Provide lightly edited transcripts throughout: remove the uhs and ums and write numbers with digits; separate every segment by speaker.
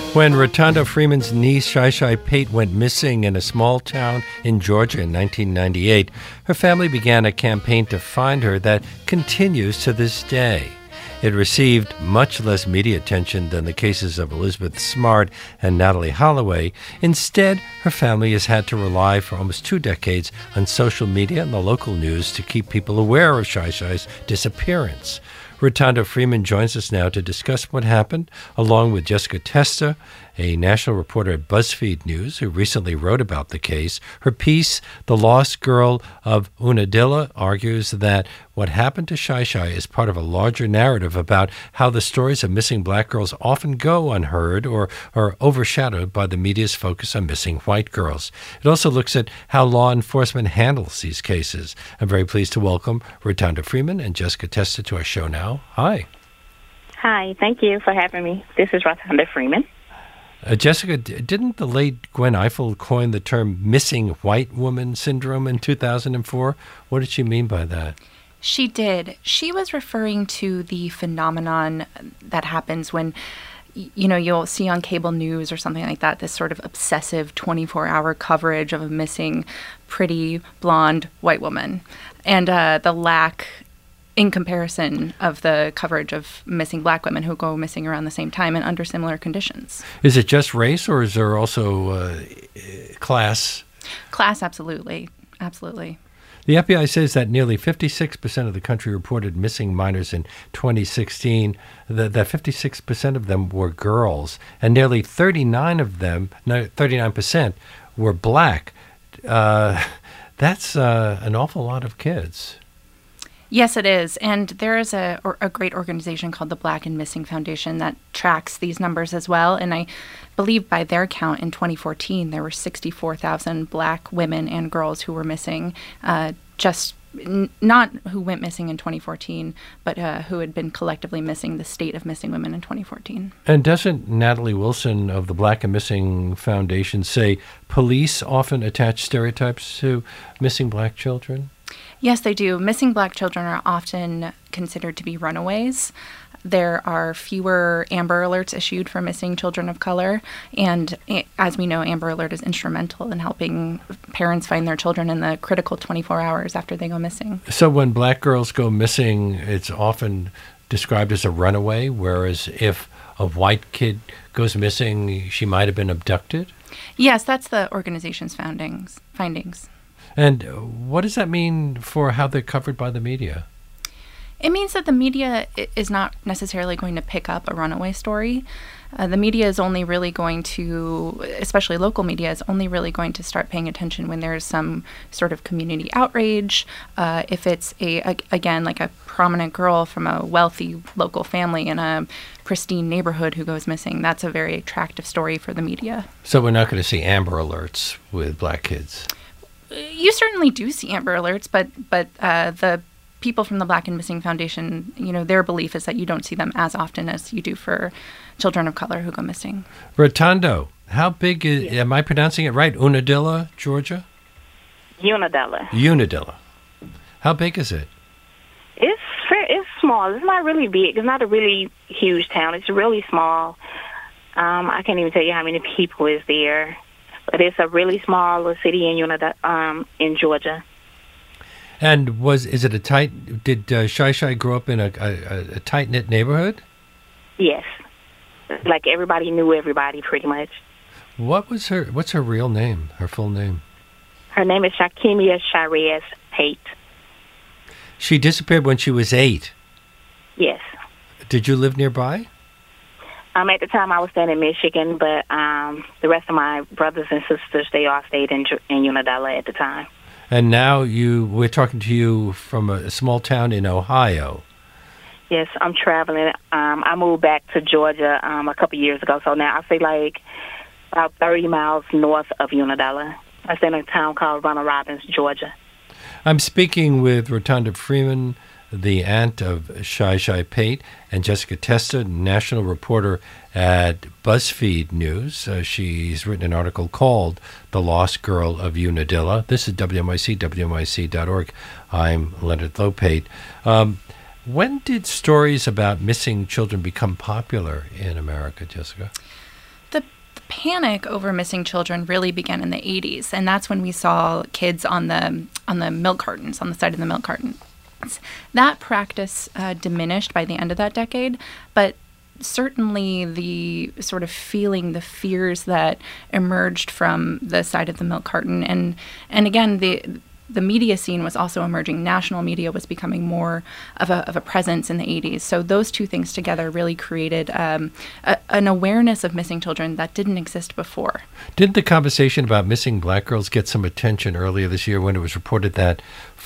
Speaker 1: When Rotunda Freeman's niece, Shai Shai Pate, went missing in a small town in Georgia in 1998, her family began a campaign to find her that continues to this day. It received much less media attention than the cases of Elizabeth Smart and Natalie Holloway. Instead, her family has had to rely for almost 2 decades on social media and the local news to keep people aware of Shai Shai's disappearance. Rotunda Freeman joins us now to discuss what happened, along with Jessica Testa, a national reporter at BuzzFeed News who recently wrote about the case. Her piece, The Lost Girl of Unadilla, argues that what happened to Shai Shai is part of a larger narrative about how the stories of missing black girls often go unheard or are overshadowed by the media's focus on missing white girls. It also looks at how law enforcement handles these cases. I'm very pleased to welcome Rotunda Freeman and Jessica Testa to our show now. Hi.
Speaker 2: Hi, thank you for having me. This is Rotunda Freeman.
Speaker 1: Jessica, didn't the late Gwen Ifill coin the term missing white woman syndrome in 2004? What did she mean by that?
Speaker 3: She did. She was referring to the phenomenon that happens when, you'll see on cable news or something like that, this sort of obsessive 24-hour coverage of a missing, pretty, blonde white woman. And the lack, in comparison, of the coverage of missing black women who go missing around the same time and under similar conditions.
Speaker 1: Is it just race, or is there also class?
Speaker 3: Class, absolutely. Absolutely.
Speaker 1: The FBI says that nearly 56% of the country reported missing minors in 2016, that 56% of them were girls, and nearly 39% were black. That's an awful lot of kids.
Speaker 3: Yes, it is. And there is a great organization called the Black and Missing Foundation that tracks these numbers as well. And I believe by their count in 2014, there were 64,000 black women and girls who were missing, not who went missing in 2014, but who had been collectively missing, the state of missing women in 2014.
Speaker 1: And doesn't Natalie Wilson of the Black and Missing Foundation say police often attach stereotypes to missing black children?
Speaker 3: Yes, they do. Missing black children are often considered to be runaways. There are fewer Amber Alerts issued for missing children of color. And as we know, Amber Alert is instrumental in helping parents find their children in the critical 24 hours after they go missing.
Speaker 1: So when black girls go missing, it's often described as a runaway, whereas if a white kid goes missing, she might have been abducted?
Speaker 3: Yes, that's the organization's findings.
Speaker 1: And what does that mean for how they're covered by the media?
Speaker 3: It means that the media is not necessarily going to pick up a runaway story. The media is only really going to, especially local media, is only really going to start paying attention when there's some sort of community outrage. If it's, again, like a prominent girl from a wealthy local family in a pristine neighborhood who goes missing, that's a very attractive story for the media.
Speaker 1: So we're not going to see Amber Alerts with black kids?
Speaker 3: You certainly do see Amber Alerts, but the people from the Black and Missing Foundation, their belief is that you don't see them as often as you do for children of color who go missing.
Speaker 1: Rotundo, how big is, am I pronouncing it right, Unadilla, Georgia?
Speaker 2: Unadilla.
Speaker 1: How big is it?
Speaker 2: It's small. It's not really big. It's not a really huge town. It's really small. I can't even tell you how many people is there. But it's a really small little city in Georgia.
Speaker 1: And did Shai Shai grow up in a tight-knit neighborhood?
Speaker 2: Yes. Like everybody knew everybody pretty much.
Speaker 1: What's her real name, her full name?
Speaker 2: Her name is Shakimia Sharez Pate.
Speaker 1: She disappeared when she was 8?
Speaker 2: Yes.
Speaker 1: Did you live nearby?
Speaker 2: At the time, I was staying in Michigan, but the rest of my brothers and sisters, they all stayed in Unadilla at the time.
Speaker 1: And now we're talking to you from a small town in Ohio.
Speaker 2: Yes, I'm traveling. I moved back to Georgia a couple years ago, so now I stay like about 30 miles north of Unadilla. I stay in a town called Ronald Robbins, Georgia.
Speaker 1: I'm speaking with Rotunda Freeman, the aunt of Shai Shai Pate, and Jessica Testa, national reporter at BuzzFeed News. She's written an article called The Lost Girl of Unadilla. This is WNYC, WNYC.org. I'm Leonard Lopate. When did stories about missing children become popular in America, Jessica?
Speaker 3: The panic over missing children really began in the 80s, and that's when we saw kids on the milk cartons, on the side of the milk carton. That practice diminished by the end of that decade, but certainly the sort of feeling, the fears that emerged from the side of the milk carton, and again, the media scene was also emerging. National media was becoming more of a presence in the 80s. So those two things together really created an awareness of missing children that didn't exist before.
Speaker 1: Didn't the conversation about missing black girls get some attention earlier this year when it was reported that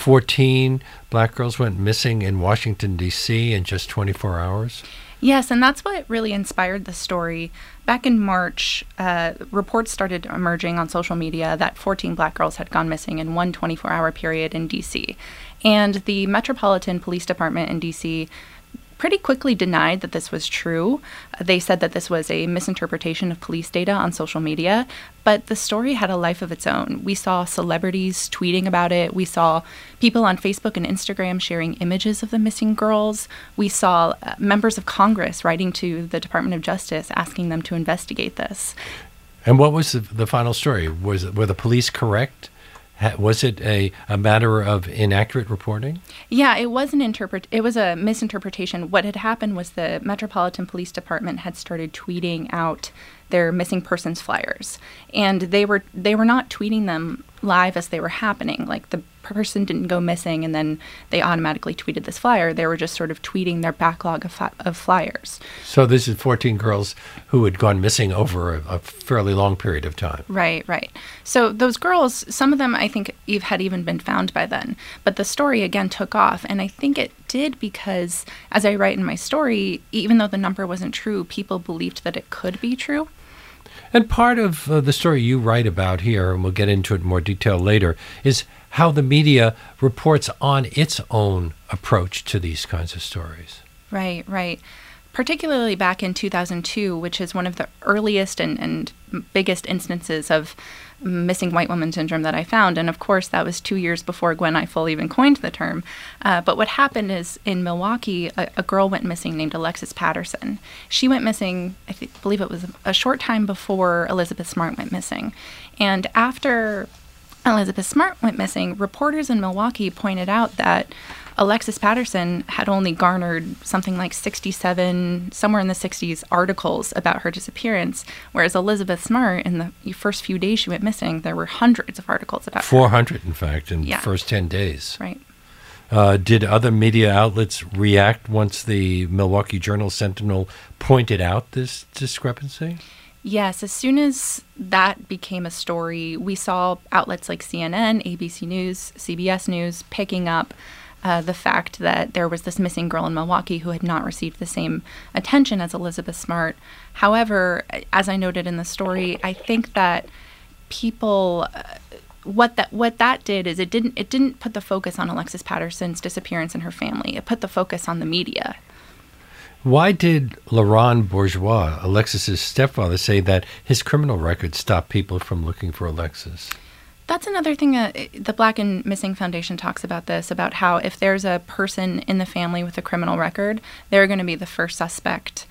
Speaker 1: 14 black girls went missing in Washington, D.C. in just 24 hours?
Speaker 3: Yes, and that's what really inspired the story. Back in March, reports started emerging on social media that 14 black girls had gone missing in one 24-hour period in D.C. And the Metropolitan Police Department in D.C. pretty quickly denied that this was true. They said that this was a misinterpretation of police data on social media, but the story had a life of its own. We saw celebrities tweeting about it. We saw people on Facebook and Instagram sharing images of the missing girls. We saw members of Congress writing to the Department of Justice asking them to investigate this.
Speaker 1: And what was the final story? Were the police correct? Was it a matter of inaccurate reporting?
Speaker 3: Yeah, it was a misinterpretation. What had happened was the Metropolitan Police Department had started tweeting out their missing persons flyers, and they were not tweeting them live as they were happening. Like, the person didn't go missing and then they automatically tweeted this flyer. They were just sort of tweeting their backlog of flyers.
Speaker 1: So this is 14 girls who had gone missing over a fairly long period of time.
Speaker 3: Right. So those girls, some of them I think had even been found by then. But the story again took off, and I think it did because, as I write in my story, even though the number wasn't true, people believed that it could be true.
Speaker 1: And part of the story you write about here, and we'll get into it in more detail later, is how the media reports on its own approach to these kinds of stories.
Speaker 3: Right. Particularly back in 2002, which is one of the earliest and biggest instances of missing white woman syndrome that I found. And of course, that was 2 years before Gwen Ifill even coined the term. But what happened is in Milwaukee, a girl went missing named Alexis Patterson. She went missing, I believe it was a short time before Elizabeth Smart went missing. And after Elizabeth Smart went missing, reporters in Milwaukee pointed out that Alexis Patterson had only garnered something like 67, somewhere in the 60s, articles about her disappearance, whereas Elizabeth Smart, in the first few days she went missing, there were hundreds of articles about her.
Speaker 1: 400, in fact, in the first 10 days.
Speaker 3: Right.
Speaker 1: Did other media outlets react once the Milwaukee Journal-Sentinel pointed out this discrepancy?
Speaker 3: Yes, as soon as that became a story, we saw outlets like CNN, ABC News, CBS News picking up the fact that there was this missing girl in Milwaukee who had not received the same attention as Elizabeth Smart. However, as I noted in the story, I think that people, what that did is it didn't put the focus on Alexis Patterson's disappearance and her family. It put the focus on the media.
Speaker 1: Why did Laurent Bourgeois, Alexis's stepfather, say that his criminal record stopped people from looking for Alexis?
Speaker 3: That's another thing. The Black and Missing Foundation talks about this, about how if there's a person in the family with a criminal record, they're going to be the first suspect,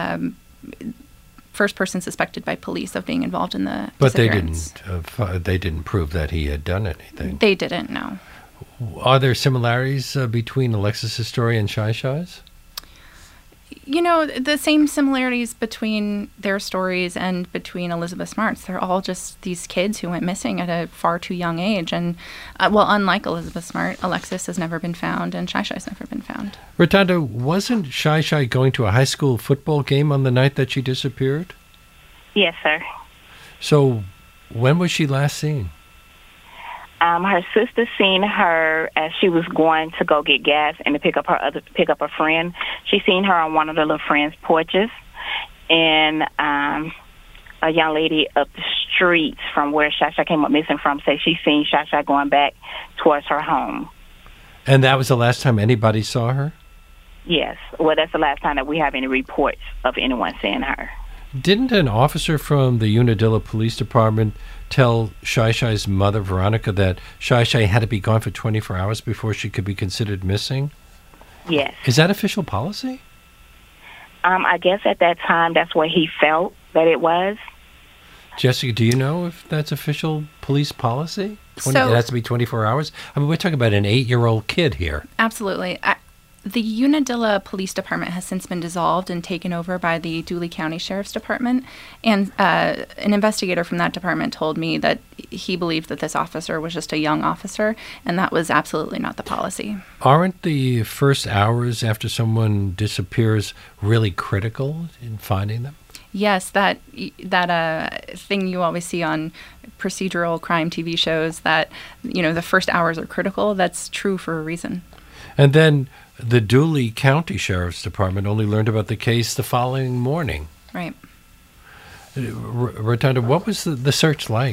Speaker 3: first person suspected by police of being involved in the disappearance.
Speaker 1: But they didn't prove that he had done anything.
Speaker 3: They didn't, no.
Speaker 1: Are there similarities between Alexis's story and Shy Shy's?
Speaker 3: You know, the same similarities between their stories and between Elizabeth Smart's. They're all just these kids who went missing at a far too young age. And, unlike Elizabeth Smart, Alexis has never been found and Shy Shy's never been found.
Speaker 1: Rotonda, wasn't Shy Shy going to a high school football game on the night that she disappeared?
Speaker 2: Yes, sir.
Speaker 1: So when was she last seen?
Speaker 2: Her sister seen her as she was going to go get gas and to pick up a friend. She seen her on one of the little friends' porches, and a young lady up the street from where Shy Shy came up missing from said she seen Shy Shy going back towards her home. And
Speaker 1: that was the last time anybody saw her?
Speaker 2: Yes. Well, that's the last time that we have any reports of anyone seeing her.
Speaker 1: Didn't an officer from the Unadilla Police Department tell Shy Shy's mother, Veronica, that Shy Shy had to be gone for 24 hours before she could be considered missing?
Speaker 2: Yes.
Speaker 1: Is that official policy?
Speaker 2: I guess at that time that's what he felt that it was.
Speaker 1: Jessica, do you know if that's official police policy? It
Speaker 3: So-
Speaker 1: has to be 24 hours? I mean, we're talking about an 8-year-old kid here.
Speaker 3: Absolutely. The Unadilla Police Department has since been dissolved and taken over by the Dooley County Sheriff's Department. And an investigator from that department told me that he believed that this officer was just a young officer, and that was absolutely not the policy.
Speaker 1: Aren't the first hours after someone disappears really critical in finding them?
Speaker 3: Yes, that thing you always see on procedural crime TV shows that, the first hours are critical. That's true for a reason.
Speaker 1: And then the Dooley County Sheriff's Department only learned about the case the following morning.
Speaker 3: Right.
Speaker 1: Rotunda, what was the search like?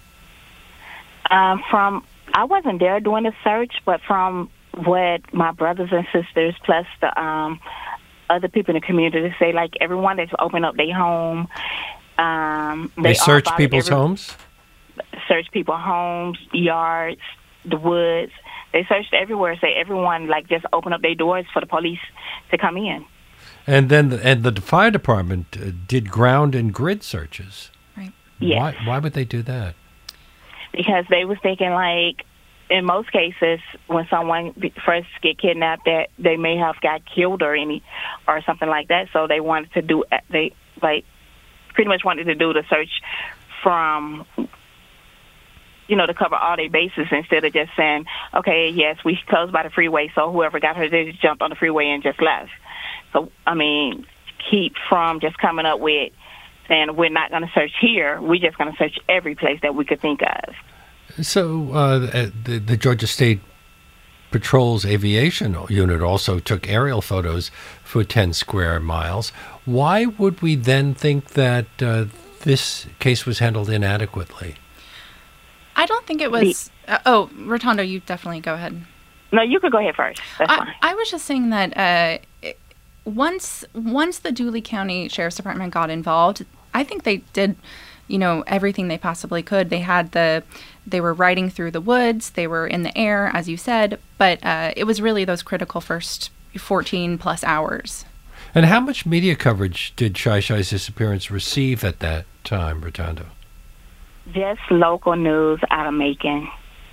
Speaker 2: I wasn't there doing the search, but from what my brothers and sisters plus the other people in the community say, like everyone that's opened up their home,
Speaker 1: They search people's homes?
Speaker 2: Search people's homes, yards, the woods. They searched everywhere. Say everyone just open up their doors for the police to come in.
Speaker 1: And then the fire department did ground and grid searches.
Speaker 3: Right.
Speaker 2: Yes.
Speaker 1: Why would they do that?
Speaker 2: Because they was thinking in most cases when someone first get kidnapped that they may have got killed or something like that. So they wanted to do pretty much wanted to do the search from to cover all their bases instead of just saying, okay, yes, we close by the freeway, so whoever got her, they just jumped on the freeway and just left. So, keep from just coming up with saying we're not going to search here, we're just going to search every place that we could think of.
Speaker 1: So the Georgia State Patrol's aviation unit also took aerial photos for 10 square miles. Why would we then think that this case was handled inadequately?
Speaker 3: I don't think it was... Rotondo, you definitely go ahead.
Speaker 2: No, you could go ahead first. That's fine.
Speaker 3: I was just saying that once the Dooley County Sheriff's Department got involved, I think they did, everything they possibly could. They were riding through the woods, they were in the air, as you said, but it was really those critical first 14 plus hours.
Speaker 1: And how much media coverage did Shai Shai's disappearance receive at that time, Rotondo?
Speaker 2: Just local news out of Macon.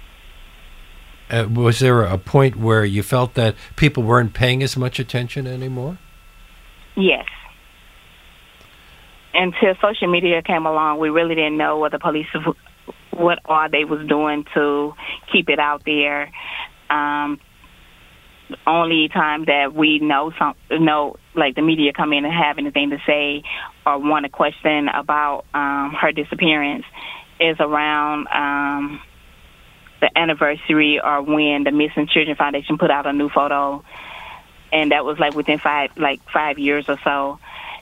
Speaker 1: Was there a point where you felt that people weren't paying as much attention anymore?
Speaker 2: Yes. Until social media came along, we really didn't know what the police, what all they was doing to keep it out there. Only time that we know the media come in and have anything to say or want to question about her disappearance is around the anniversary or when the Missing Children Foundation put out a new photo, and that was within 5 years or so.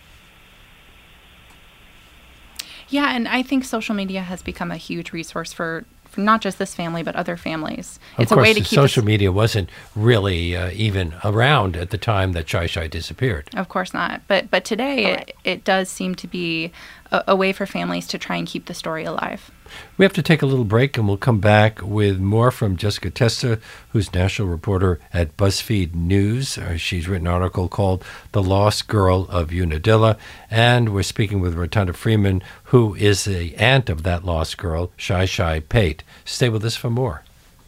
Speaker 3: Yeah, and I think social media has become a huge resource for not just this family, but other families.
Speaker 1: It's a way to keep social media wasn't really even around at the time that Shai Shai disappeared.
Speaker 3: Of course not. But today it does seem to be a way for families to try and keep the story alive.
Speaker 1: We have to take a little break, and we'll come back with more from Jessica Testa, who's national reporter at BuzzFeed News. She's written an article called The Lost Girl of Unadilla, and we're speaking with Rotunda Freeman, who is the aunt of that lost girl, Shai Shai Pate. Stay with us for more.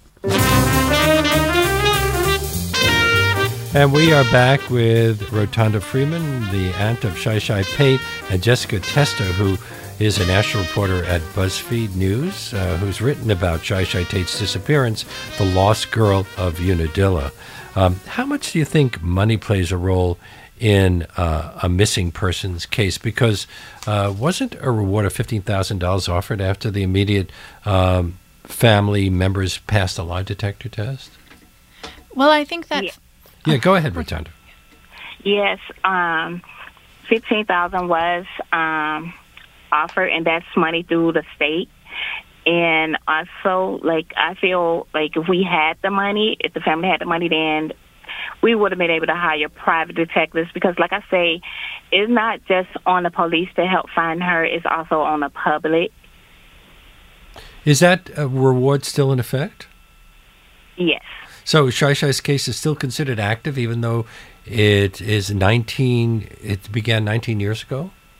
Speaker 1: And we are back with Rotunda Freeman, the aunt of Shai Shai Pate, and Jessica Testa, who is a national reporter at BuzzFeed News, who's written about Shai Shai Pate's disappearance, The Lost Girl of Unadilla. How much do you think money plays a role in a missing persons case? Because wasn't a reward of $15,000 offered after the immediate family members passed a lie detector test?
Speaker 3: Well, I think that...
Speaker 1: Yeah, go ahead, Rotunda.
Speaker 2: Yes, $15,000 was offered, and that's money through the state. And also, I feel like if we had the money, if the family had the money, then we would have been able to hire private detectives, because, like I say, it's not just on the police to help find her, it's also on the public.
Speaker 1: Is that reward still in effect?
Speaker 2: Yes.
Speaker 1: So Shai Shai's case is still considered active, even though it began 19 years ago?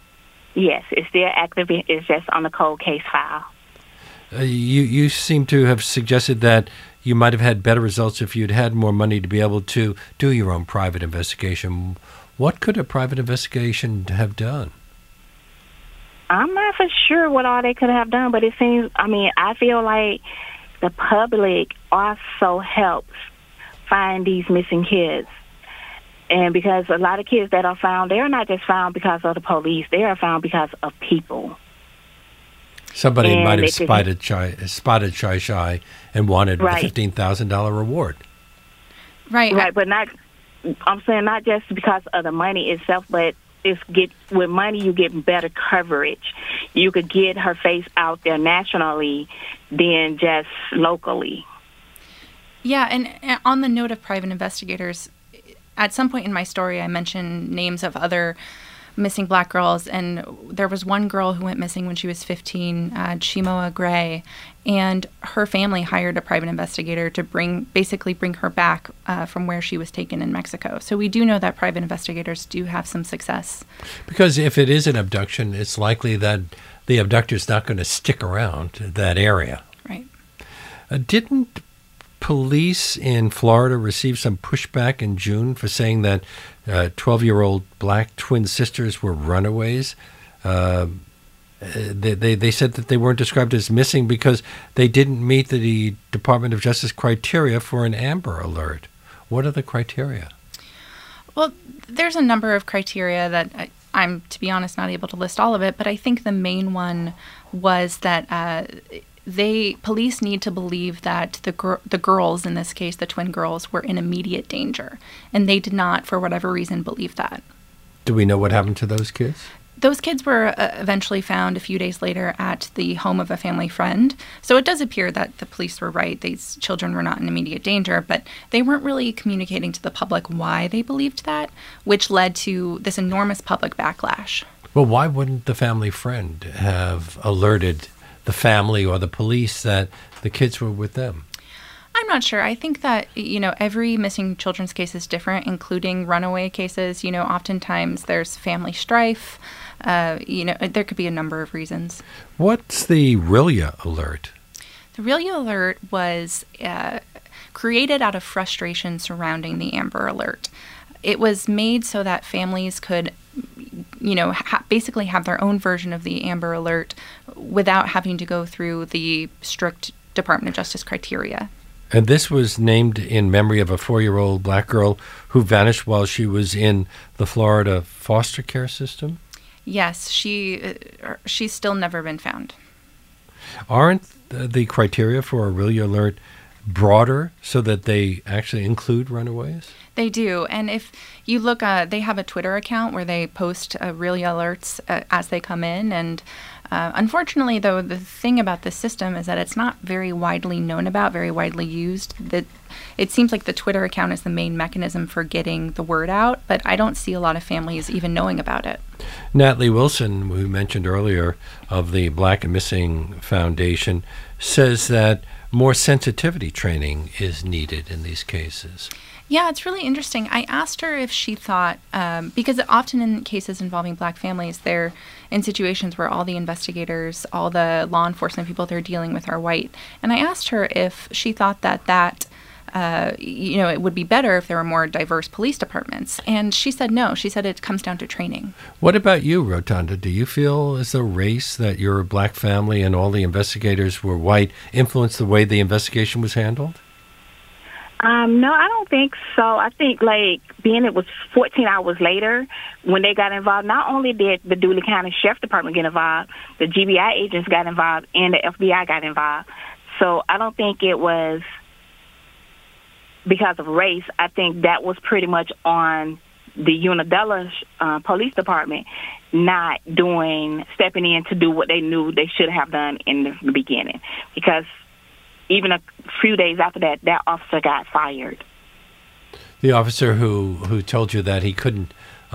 Speaker 2: Yes, it's still active. It's just on the cold case file.
Speaker 1: You seem to have suggested that you might have had better results if you'd had more money to be able to do your own private investigation. What could a private investigation have done?
Speaker 2: I'm not for sure what all they could have done, but it seems, I feel like the public also helps find these missing kids. And because a lot of kids that are found, they're not just found because of the police. They are found because of people.
Speaker 1: Somebody might have spotted Shy and wanted
Speaker 2: right.
Speaker 1: a $15,000 reward.
Speaker 2: Right, but I'm saying not just because of the money itself, but with money you get better coverage. You could get her face out there nationally than just locally.
Speaker 3: Yeah, and on the note of private investigators, at some point in my story I mentioned names of other missing black girls, and there was one girl who went missing when she was 15, Chimoa Gray, and her family hired a private investigator to bring her back from where she was taken in Mexico. So we do know that private investigators do have some success.
Speaker 1: Because if it is an abduction, it's likely that the abductor's not going to stick around that area.
Speaker 3: Right.
Speaker 1: Didn't police in Florida receive some pushback in June for saying that 12-year-old black twin sisters were runaways? They said that they weren't described as missing because they didn't meet the Department of Justice criteria for an Amber Alert. What are the criteria? Well,
Speaker 3: there's a number of criteria that I'm, to be honest, not able to list all of it, but I think the main one was that police need to believe that the girls, in this case, the twin girls, were in immediate danger. And they did not, for whatever reason, believe that.
Speaker 1: Do we know what happened to those kids?
Speaker 3: Those kids were eventually found a few days later at the home of a family friend. So it does appear that the police were right. These children were not in immediate danger, but they weren't really communicating to the public why they believed that, which led to this enormous public backlash.
Speaker 1: Well, why wouldn't the family friend have alerted the family or the police that the kids were with them?
Speaker 3: I'm not sure. I think that, every missing children's case is different, including runaway cases. Oftentimes there's family strife. There could be a number of reasons.
Speaker 1: What's the Rilya Alert?
Speaker 3: The Rilya Alert was created out of frustration surrounding the Amber Alert. It was made so that families could basically have their own version of the Amber Alert without having to go through the strict Department of Justice criteria.
Speaker 1: And this was named in memory of a 4-year-old black girl who vanished while she was in the Florida foster care system?
Speaker 3: Yes, she's still never been found.
Speaker 1: Aren't the criteria for a Rilya Alert broader so that they actually include runaways?
Speaker 3: They do. And if you look, they have a Twitter account where they post Rilya alerts as they come in. And unfortunately, though, the thing about this system is that it's not very widely known about, very widely used. That it seems like the Twitter account is the main mechanism for getting the word out, but I don't see a lot of families even knowing about it.
Speaker 1: Natalie Wilson, who mentioned earlier of the Black and Missing Foundation, says that more sensitivity training is needed in these cases.
Speaker 3: Yeah, it's really interesting. I asked her if she thought, because often in cases involving black families, they're in situations where all the investigators, all the law enforcement people they're dealing with are white. And I asked her if she thought that it would be better if there were more diverse police departments. And she said no. She said it comes down to training. What
Speaker 1: about you, Rotunda? Do you feel as though race, that your black family and all the investigators were white, influenced the way the investigation was handled?
Speaker 2: No, I don't think so. I think, being it was 14 hours later when they got involved, not only did the Dooley County Sheriff's Department get involved, the GBI agents got involved, and the FBI got involved. So I don't think it was because of race. I think that was pretty much on the Unadilla Police Department not stepping in to do what they knew they should have done in the beginning. Because even a few days after that officer got fired.
Speaker 1: The officer who told you that he couldn't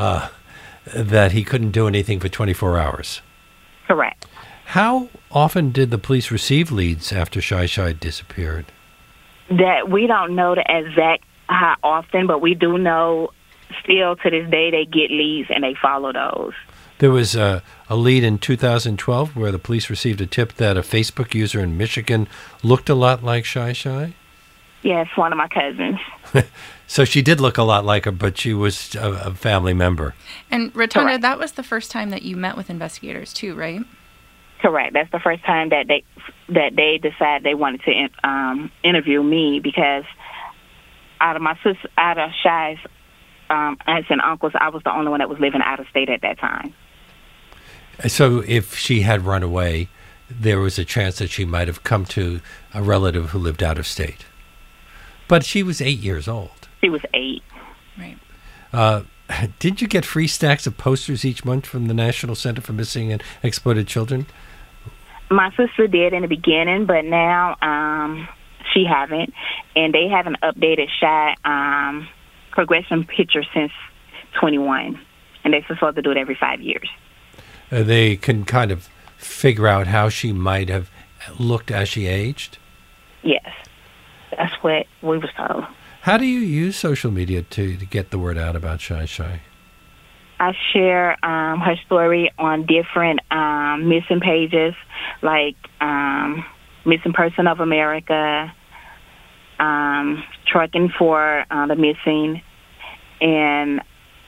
Speaker 1: do anything for 24 hours.
Speaker 2: Correct.
Speaker 1: How often did the police receive leads after Shy disappeared?
Speaker 2: That we don't know the exact how often, but we do know still to this day they get leads and they follow those.
Speaker 1: There was a lead in 2012 where the police received a tip that a Facebook user in Michigan looked a lot like Shy Shy.
Speaker 2: Yes, one of my cousins.
Speaker 1: So she did look a lot like her, but she was a family member.
Speaker 3: And Rotondo,
Speaker 2: Correct.
Speaker 3: that was the first time that you met with investigators too, right?
Speaker 2: Correct. That's the first time that they decided they wanted to interview me, because out of Shy's aunts and uncles, I was the only one that was living out of state at that time.
Speaker 1: So if she had run away, there was a chance that she might have come to a relative who lived out of state. But she was 8 years old.
Speaker 2: She was 8.
Speaker 3: Right.
Speaker 1: Did you get free stacks of posters each month from the National Center for Missing and Exploited Children?
Speaker 2: My sister did in the beginning, but now she haven't, and they haven't updated Shy progression picture since 21, and they're supposed to do it every 5 years.
Speaker 1: They can kind of figure out how she might have looked as she aged?
Speaker 2: Yes, that's what we was told.
Speaker 1: How do you use social media to get the word out about Shy Shy?
Speaker 2: I share her story on different missing pages, like Missing Person of America, Trucking for the Missing, and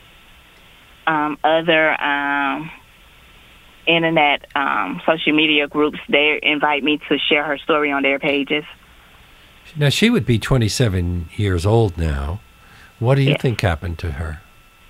Speaker 2: other internet social media groups. They invite me to share her story on their pages.
Speaker 1: Now, she would be 27 years old now. What do you think happened to her?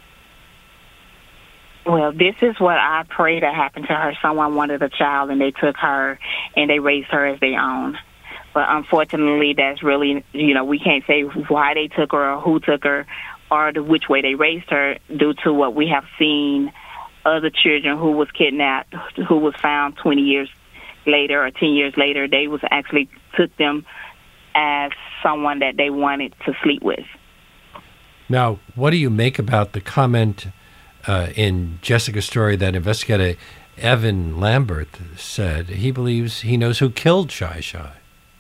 Speaker 2: Well, this is what I pray to happen to her. Someone wanted a child, and they took her, and they raised her as their own. But unfortunately, that's really, we can't say why they took her or who took her or which way they raised her, due to what we have seen other children who was kidnapped, who was found 20 years later or 10 years later. They was actually took them as someone that they wanted to sleep with.
Speaker 1: Now, what do you make about the comment in Jessica's story that investigator Evan Lambert said he believes he knows who killed Shy Shy?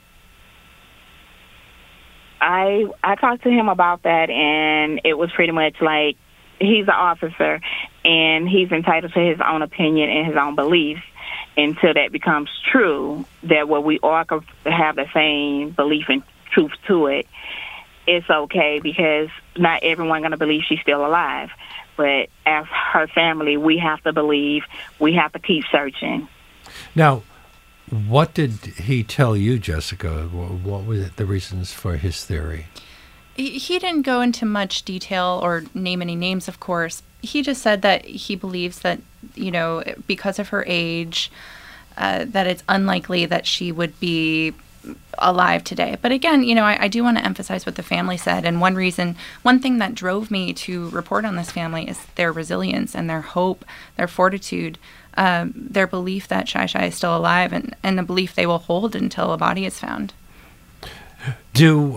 Speaker 2: I talked to him about that, and it was pretty much like, he's an officer, and he's entitled to his own opinion and his own beliefs until that becomes true, that what we all could have the same belief and truth to it. It's okay, because not everyone going to believe she's still alive. But as her family, we have to believe, we have to keep searching.
Speaker 1: Now, what did he tell you, Jessica? What were the reasons for his theory?
Speaker 3: He didn't go into much detail or name any names, of course. He just said that he believes that, because of her age, that it's unlikely that she would be alive today. But again, I do want to emphasize what the family said. And one thing that drove me to report on this family is their resilience and their hope, their fortitude, their belief that Shy Shy is still alive, and the belief they will hold until a body is found.
Speaker 1: Do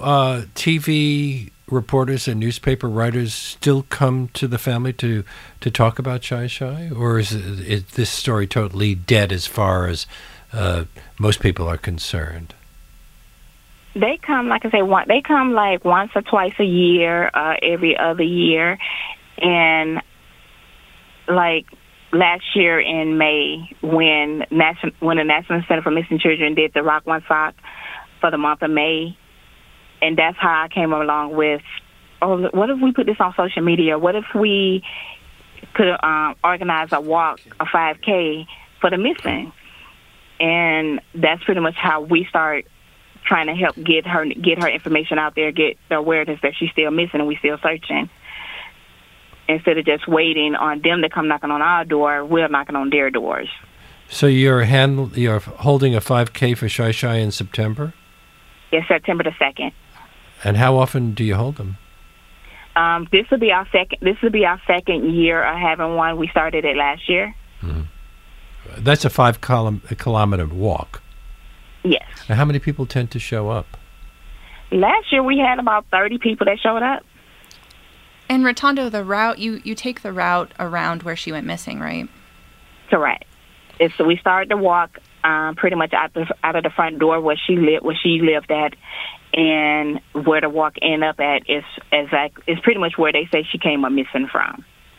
Speaker 1: TV reporters and newspaper writers still come to the family to talk about Shy Shy? Or is this story totally dead as far as most people are concerned?
Speaker 2: They come, like I say, they come like once or twice a year, every other year. And like last year in May, when the National Center for Missing Children did the Rock One Sock for the month of May, and that's how I came along with, what if we put this on social media? What if we could organize a walk, a 5K for the missing? And that's pretty much how we start trying to help get her information out there, get the awareness that she's still missing and we still searching. Instead of just waiting on them to come knocking on our door, we're knocking on their doors.
Speaker 1: So you're holding a 5K for Shy Shy in September?
Speaker 2: Yes, September the 2nd.
Speaker 1: And how often do you hold them?
Speaker 2: This will be our second year of having one. We started it last year.
Speaker 1: Mm-hmm. That's a 5-kilometer walk.
Speaker 2: Yes.
Speaker 1: Now, how many people tend to show up?
Speaker 2: Last year we had about 30 people that showed up.
Speaker 3: And Rotondo, the route, you take the route around where she went missing, right?
Speaker 2: Correct. So we started the walk pretty much out of the front door where she lived at, and where the walk ended up at is pretty much where they say she came up missing from.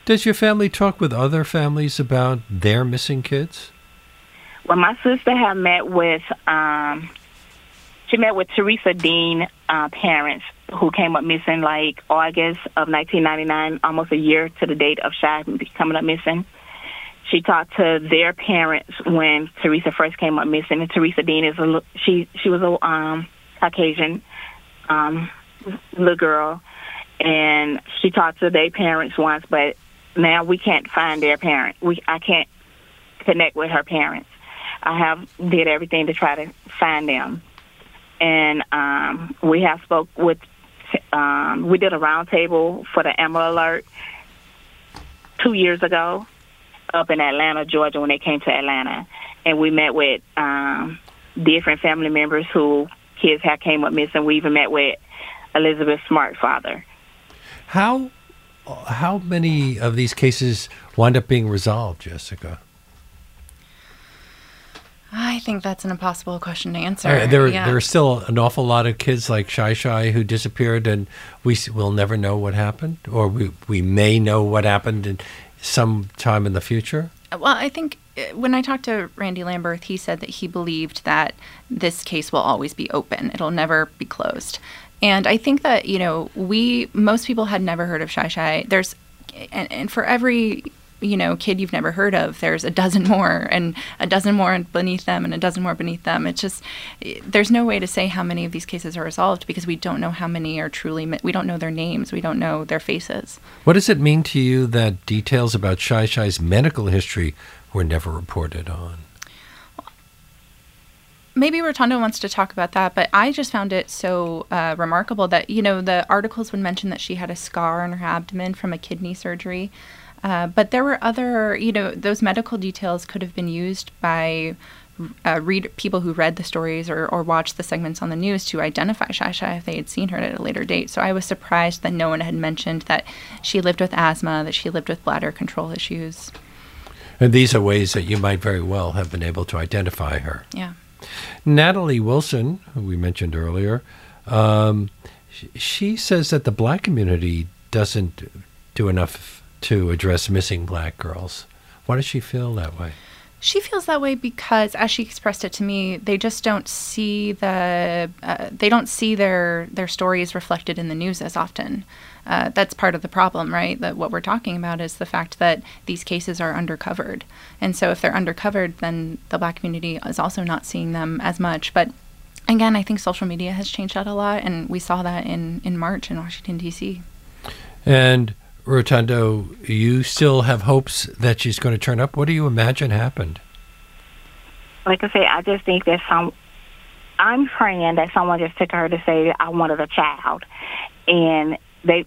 Speaker 1: Does your family talk with other families about their missing kids?
Speaker 2: Well, my sister had met with, she met with Teresa Dean parents who came up missing like August of 1999, almost a year to the date of Shy coming up missing. She talked to their parents when Teresa first came up missing, and Teresa Dean is she was a Caucasian little girl, and she talked to their parents once, but now we can't find their parent. I can't connect with her parents. I did everything to try to find them, and we have spoke with. We did a roundtable for the Amber Alert 2 years ago up in Atlanta, Georgia, when they came to Atlanta, and we met with different family members who kids had came up missing. We even met with Elizabeth Smart's father.
Speaker 1: How many of these cases wind up being resolved, Jessica?
Speaker 3: I think that's an impossible question to answer.
Speaker 1: There are still an awful lot of kids like Shy who disappeared, and we'll never know what happened, or we may know what happened in some time in the future.
Speaker 3: Well, I think when I talked to Randy Lamberth, he said that he believed that this case will always be open. It'll never be closed. And I think that, most people had never heard of Shy. And for every kid you've never heard of, there's a dozen more and a dozen more beneath them and a dozen more beneath them. It's just, there's no way to say how many of these cases are resolved because we don't know how many are truly, we don't know their names, we don't know their faces.
Speaker 1: What does it mean to you that details about Shy's medical history were never reported on?
Speaker 3: Maybe Rotundo wants to talk about that, but I just found it so remarkable that, the articles would mention that she had a scar on her abdomen from a kidney surgery. But there were other, those medical details could have been used by people who read the stories or watched the segments on the news to identify Shy if they had seen her at a later date. So I was surprised that no one had mentioned that she lived with asthma, that she lived with bladder control issues.
Speaker 1: And these are ways that you might very well have been able to identify her.
Speaker 3: Yeah.
Speaker 1: Natalie Wilson, who we mentioned earlier, she says that the Black community doesn't do enough to address missing Black girls. Why does she feel that way?
Speaker 3: She feels that way because, as she expressed it to me, they just don't see their stories reflected in the news as often. That's part of the problem, right? That what we're talking about is the fact that these cases are undercovered. And so if they're undercovered, then the Black community is also not seeing them as much. But again, I think social media has changed that a lot, and we saw that in March in Washington, D.C.
Speaker 1: And Rotundo, you still have hopes that she's going to turn up? What do you imagine happened?
Speaker 2: Like I say, I just think that I'm praying that someone just took her to say, I wanted a child. And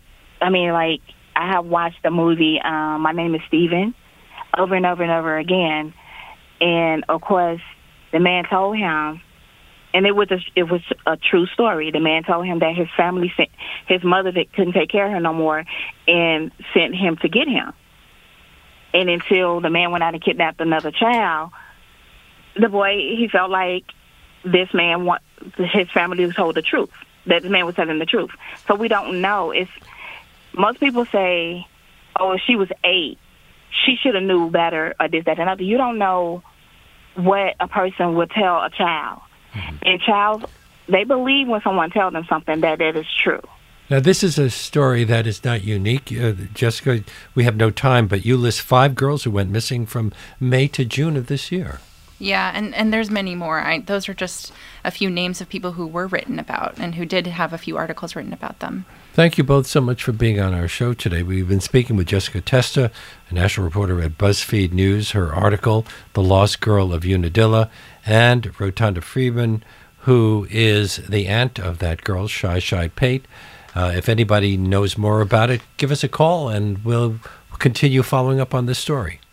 Speaker 2: I have watched the movie, My Name is Steven, over and over and over again. And, of course, the man told him, and it was a true story. The man told him that his family sent his mother that couldn't take care of her no more and sent him to get him. And until the man went out and kidnapped another child, the boy, he felt like this man his family was told the truth, that the man was telling the truth. So we don't know. Most people say, oh, if she was 8, she should have knew better, or this, that, and other. You don't know what a person would tell a child. And they believe when someone tells them something that it is true.
Speaker 1: Now, this is a story that is not unique. Jessica, we have no time, but you list 5 girls who went missing from May to June of this year.
Speaker 3: Yeah, and there's many more. Those are just a few names of people who were written about and who did have a few articles written about them.
Speaker 1: Thank you both so much for being on our show today. We've been speaking with Jessica Testa, a national reporter at BuzzFeed News, her article, The Lost Girl of Unadilla, and Rotundo Freeman, who is the aunt of that girl, Shy Pate. If anybody knows more about it, give us a call and we'll continue following up on this story.